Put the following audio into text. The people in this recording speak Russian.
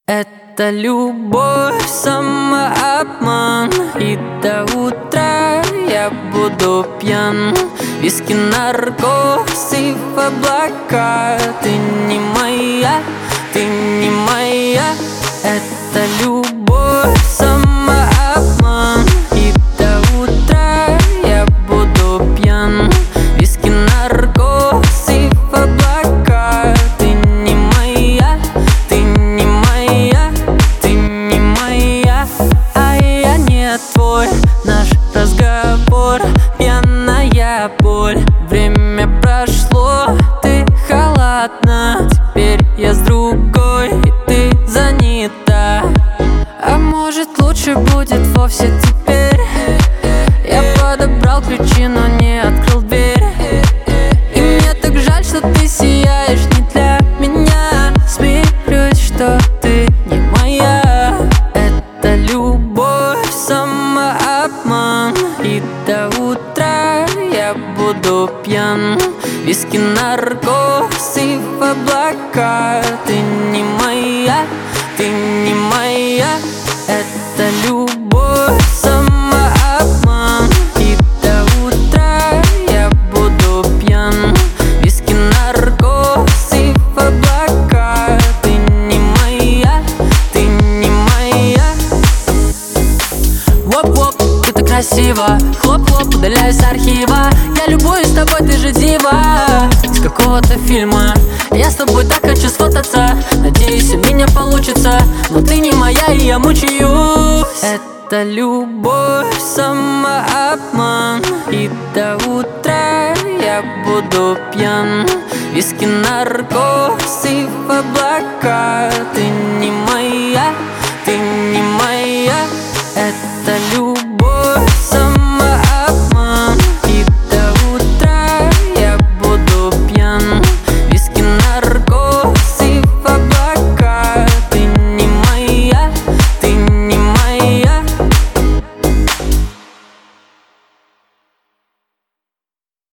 Это любовь, самообман, и до утра я буду пьян. Виски, наркоз и в облака. Ты не моя, ты не моя. Это любовь, самообман, и до утра я буду пьян. Виски, наркоз и в облака. Ты не моя, ты не моя, ты не моя, а я не твой. Наш разговор — пьяная боль. Время прошло, ты халатна. Теперь я с другой, и ты занята. А может, лучше будет вовсе теперь? Я подобрал ключи, но не открыл дверь. И мне так жаль, что ты сияешь не для меня. Смирюсь, что ты не моя. Это любовь, самообман, и до утра я буду пьян. Виски, наркоз и в облака. Ты не моя, ты не моя. Это любовь, самообман, и до утра я буду пьян. Виски, наркоз и в облака. Ты не моя, ты не моя. Воп-воп, ты так красиво. Хлоп-хлоп, удаляюсь с архива. Я любуюсь тобой, ты же дива из какого-то фильма. Я с тобой так хочу сфотаться. Надеюсь, у меня получится. Но ты не моя, и я мучаюсь. Это любовь, самообман, и до утра я буду пьян. Виски, наркоз и в облака. Ты не моя.